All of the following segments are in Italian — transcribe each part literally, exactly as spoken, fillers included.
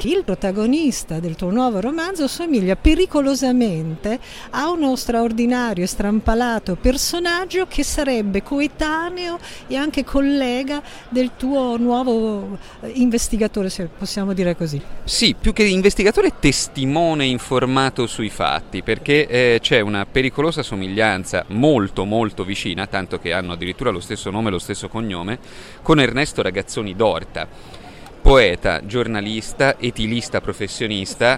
che il protagonista del tuo nuovo romanzo somiglia pericolosamente a uno straordinario e strampalato personaggio che sarebbe coetaneo e anche collega del tuo nuovo investigatore, se possiamo dire così. Sì, più che investigatore, testimone informato sui fatti, perché eh, c'è una pericolosa somiglianza molto molto vicina, tanto che hanno addirittura lo stesso nome e lo stesso cognome, con Ernesto Ragazzoni d'Orta, poeta, giornalista, etilista professionista,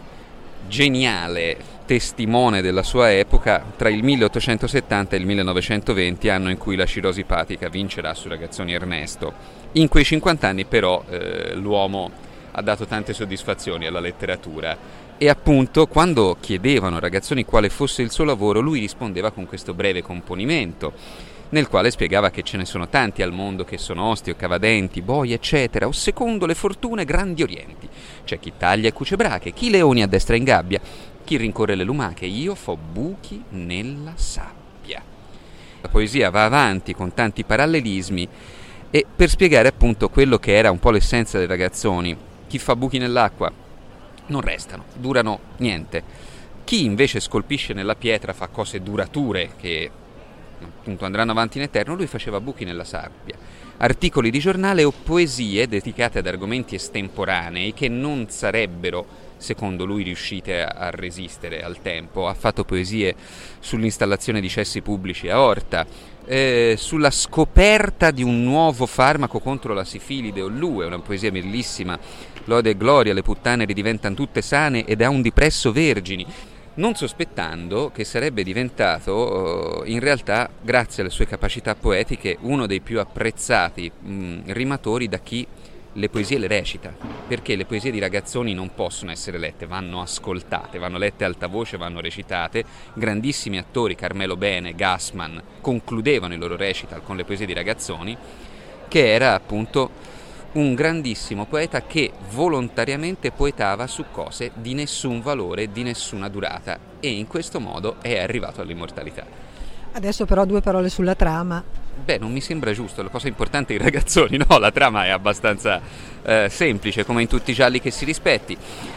geniale testimone della sua epoca tra il milleottocentosettanta e il millenovecentoventi, anno in cui la cirrosi epatica vincerà su Ragazzoni Ernesto. In quei cinquanta anni però eh, l'uomo ha dato tante soddisfazioni alla letteratura. E appunto, quando chiedevano a Ragazzoni quale fosse il suo lavoro, lui rispondeva con questo breve componimento, nel quale spiegava che ce ne sono tanti al mondo che sono osti o cavadenti, boi, eccetera, o secondo le fortune grandi orienti. C'è chi taglia e cuce brache, chi leoni a destra in gabbia, chi rincorre le lumache, io fo buchi nella sabbia. La poesia va avanti con tanti parallelismi e per spiegare appunto quello che era un po' l'essenza dei Ragazzoni. Chi fa buchi nell'acqua non restano, durano niente. Chi invece scolpisce nella pietra fa cose durature che appunto andranno avanti in eterno. Lui faceva buchi nella sabbia, articoli di giornale o poesie dedicate ad argomenti estemporanei che non sarebbero, secondo lui, riuscite a resistere al tempo. Ha fatto poesie sull'installazione di cessi pubblici a Orta, eh, sulla scoperta di un nuovo farmaco contro la sifilide o l'U E, una poesia bellissima, lode e gloria, le puttane ridiventano tutte sane ed a un dipresso vergini, non sospettando che sarebbe diventato, in realtà, grazie alle sue capacità poetiche, uno dei più apprezzati mh, rimatori da chi le poesie le recita, perché le poesie di Ragazzoni non possono essere lette, vanno ascoltate, vanno lette a alta voce, vanno recitate. Grandissimi attori, Carmelo Bene, Gassman, concludevano il loro recital con le poesie di Ragazzoni, che era appunto un grandissimo poeta che volontariamente poetava su cose di nessun valore, di nessuna durata, e in questo modo è arrivato all'immortalità. Adesso però due parole sulla trama. Beh, non mi sembra giusto, la cosa importante è i Ragazzoni, no? La trama è abbastanza eh, semplice, come in tutti i gialli che si rispetti.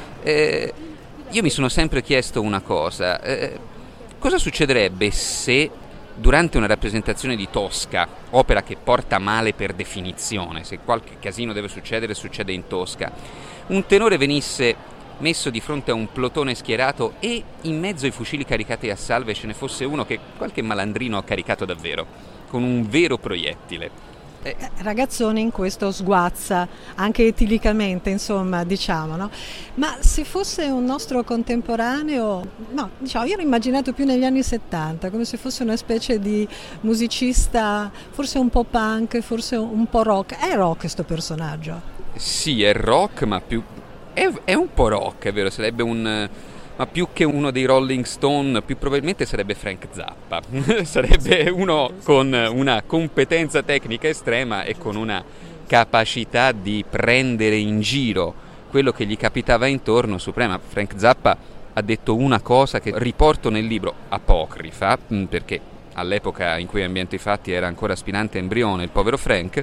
Eh, io mi sono sempre chiesto una cosa, eh, cosa succederebbe se durante una rappresentazione di Tosca, opera che porta male per definizione, se qualche casino deve succedere, succede in Tosca, un tenore venisse messo di fronte a un plotone schierato e in mezzo ai fucili caricati a salve ce ne fosse uno che qualche malandrino ha caricato davvero, con un vero proiettile. Eh, Ragazzoni in questo sguazza, anche etilicamente, insomma, diciamo, no? Ma se fosse un nostro contemporaneo, no, diciamo, io l'ho immaginato più negli anni settanta, come se fosse una specie di musicista, forse un po' punk, forse un po' rock. È rock sto personaggio? Sì, è rock, ma più... È, è un po' rock, è vero, sarebbe un... ma più che uno dei Rolling Stone, più probabilmente sarebbe Frank Zappa. Sarebbe uno con una competenza tecnica estrema e con una capacità di prendere in giro quello che gli capitava intorno suprema. Frank Zappa ha detto una cosa che riporto nel libro, apocrifa, perché all'epoca in cui ha ambientato i fatti era ancora aspirante embrione il povero Frank.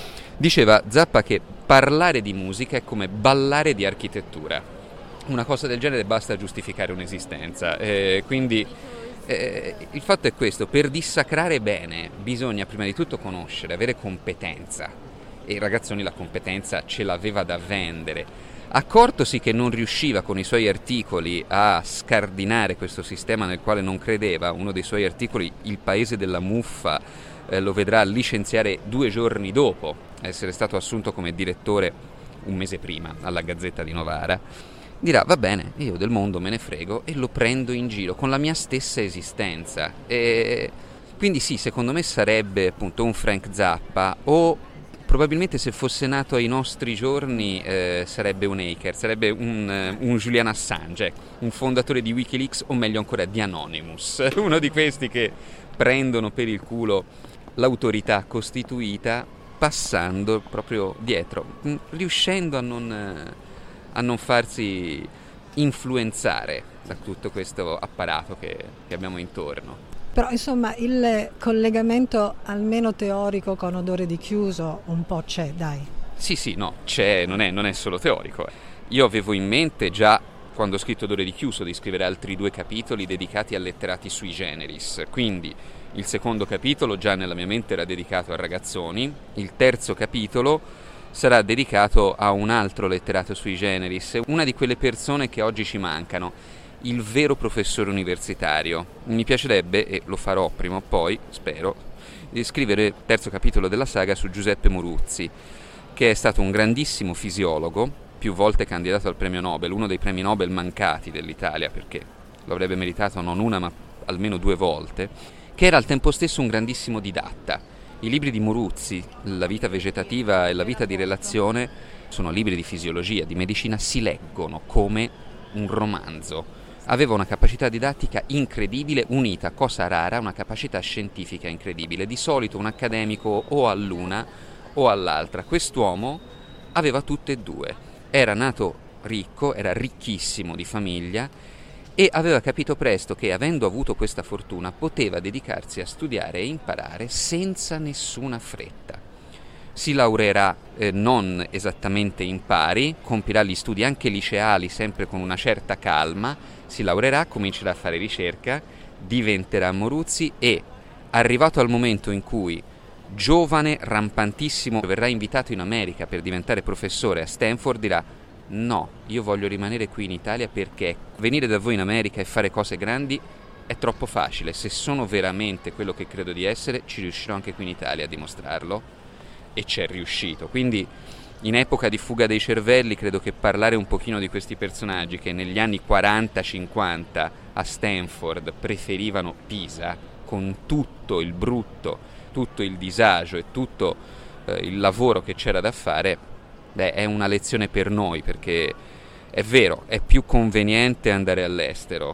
Diceva Zappa che parlare di musica è come ballare di architettura. Una cosa del genere basta giustificare un'esistenza, eh, quindi eh, il fatto è questo: per dissacrare bene bisogna prima di tutto conoscere, avere competenza, e il Ragazzoni la competenza ce l'aveva da vendere. Accortosi che non riusciva con i suoi articoli a scardinare questo sistema nel quale non credeva, uno dei suoi articoli, Il paese della muffa, eh, lo vedrà licenziare due giorni dopo essere stato assunto come direttore un mese prima alla Gazzetta di Novara. Dirà, va bene, io del mondo me ne frego e lo prendo in giro con la mia stessa esistenza. E quindi sì, secondo me sarebbe appunto un Frank Zappa, o probabilmente se fosse nato ai nostri giorni eh, sarebbe un hacker, sarebbe un, un Julian Assange, un fondatore di Wikileaks, o meglio ancora di Anonymous, uno di questi che prendono per il culo l'autorità costituita passando proprio dietro, riuscendo a non... a non farsi influenzare da tutto questo apparato che, che abbiamo intorno. Però insomma il collegamento almeno teorico con Odore di chiuso un po' c'è, dai. Sì, sì, no, c'è, non è, non è solo teorico. io avevo in mente già, quando ho scritto D'ore di chiuso, di scrivere altri due capitoli dedicati a letterati sui generis, quindi il secondo capitolo già nella mia mente era dedicato a ragazzoni, il terzo capitolo sarà dedicato a un altro letterato sui generis, una di quelle persone che oggi ci mancano, il vero professore universitario. Mi piacerebbe, e lo farò prima o poi, spero, di scrivere il terzo capitolo della saga su Giuseppe Moruzzi, che è stato un grandissimo fisiologo, più volte candidato al premio Nobel, uno dei premi Nobel mancati dell'Italia, perché lo avrebbe meritato non una ma almeno due volte, che era al tempo stesso un grandissimo didatta. I libri di Moruzzi, La vita vegetativa e La vita di relazione, sono libri di fisiologia, di medicina, si leggono come un romanzo. Aveva una capacità didattica incredibile, unita, cosa rara, una capacità scientifica incredibile. Di solito un accademico o all'una o all'altra. Quest'uomo aveva tutte e due. Era nato ricco, era ricchissimo di famiglia e aveva capito presto che, avendo avuto questa fortuna, poteva dedicarsi a studiare e imparare senza nessuna fretta. Si laureerà eh, non esattamente in pari, compirà gli studi anche liceali sempre con una certa calma, si laureerà, comincerà a fare ricerca, diventerà Moruzzi e, arrivato al momento in cui, giovane, rampantissimo, verrà invitato in America per diventare professore a Stanford, dirà: no, io voglio rimanere qui in Italia perché venire da voi in America e fare cose grandi è troppo facile. Se sono veramente quello che credo di essere, ci riuscirò anche qui in Italia a dimostrarlo. E ci è riuscito. Quindi in epoca di fuga dei cervelli credo che parlare un pochino di questi personaggi che negli anni quaranta cinquanta a Stanford preferivano Pisa, con tutto il brutto, tutto il disagio e tutto eh, il lavoro che c'era da fare, beh, è una lezione per noi, perché è vero, è più conveniente andare all'estero,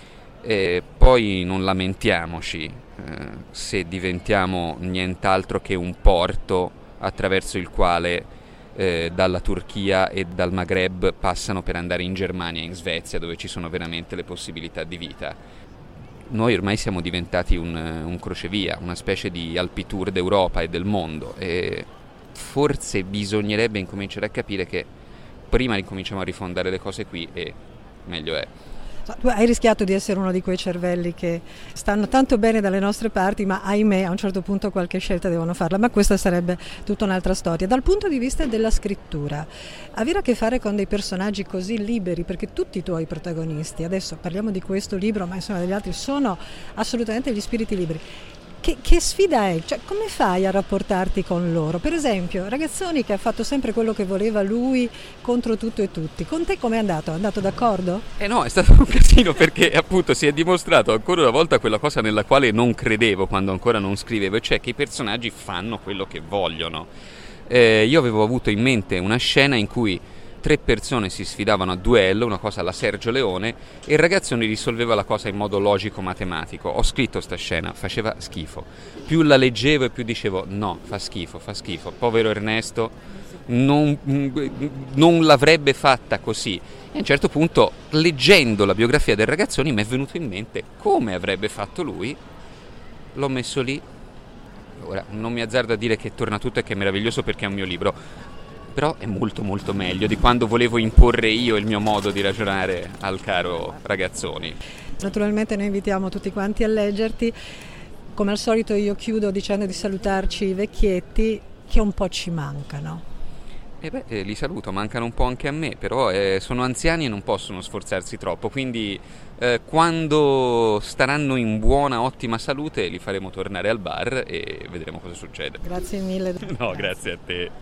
e poi non lamentiamoci eh, se diventiamo nient'altro che un porto attraverso il quale eh, dalla Turchia e dal Maghreb passano per andare in Germania e in Svezia, dove ci sono veramente le possibilità di vita. Noi ormai siamo diventati un, un crocevia, una specie di Alpitour d'Europa e del mondo, e forse bisognerebbe incominciare a capire che prima ricominciamo a rifondare le cose qui e meglio è. Tu hai rischiato di essere uno di quei cervelli che stanno tanto bene dalle nostre parti, ma ahimè a un certo punto qualche scelta devono farla, ma questa sarebbe tutta un'altra storia. Dal punto di vista della scrittura, avere a che fare con dei personaggi così liberi, perché tutti i tuoi protagonisti, adesso parliamo di questo libro, ma insomma degli altri, sono assolutamente gli spiriti liberi. Che, che sfida è? Cioè, come fai a rapportarti con loro? Per esempio, Ragazzoni, che ha fatto sempre quello che voleva lui contro tutto e tutti. Con te com'è andato? È andato d'accordo? Eh no, è stato un casino, perché appunto si è dimostrato ancora una volta quella cosa nella quale non credevo quando ancora non scrivevo, e cioè che i personaggi fanno quello che vogliono. Eh, io avevo avuto in mente una scena in cui tre persone si sfidavano a duello, una cosa alla Sergio Leone, e il Ragazzoni risolveva la cosa in modo logico-matematico. Ho scritto sta scena, faceva schifo. Più la leggevo e più dicevo: no, fa schifo, fa schifo. Povero Ernesto non, non l'avrebbe fatta così. E a un certo punto, leggendo la biografia del Ragazzoni, mi è venuto in mente come avrebbe fatto lui. L'ho messo lì. Ora, non mi azzardo a dire che torna tutto e che è meraviglioso perché è un mio libro, però è molto molto meglio di quando volevo imporre io il mio modo di ragionare al caro Ragazzoni. Naturalmente noi invitiamo tutti quanti a leggerti. Come al solito io chiudo dicendo di salutarci i vecchietti che un po' ci mancano. E beh, eh, li saluto, mancano un po' anche a me, però eh, sono anziani e non possono sforzarsi troppo, quindi eh, quando staranno in buona, ottima salute li faremo tornare al bar e vedremo cosa succede. Grazie mille. No, grazie a te.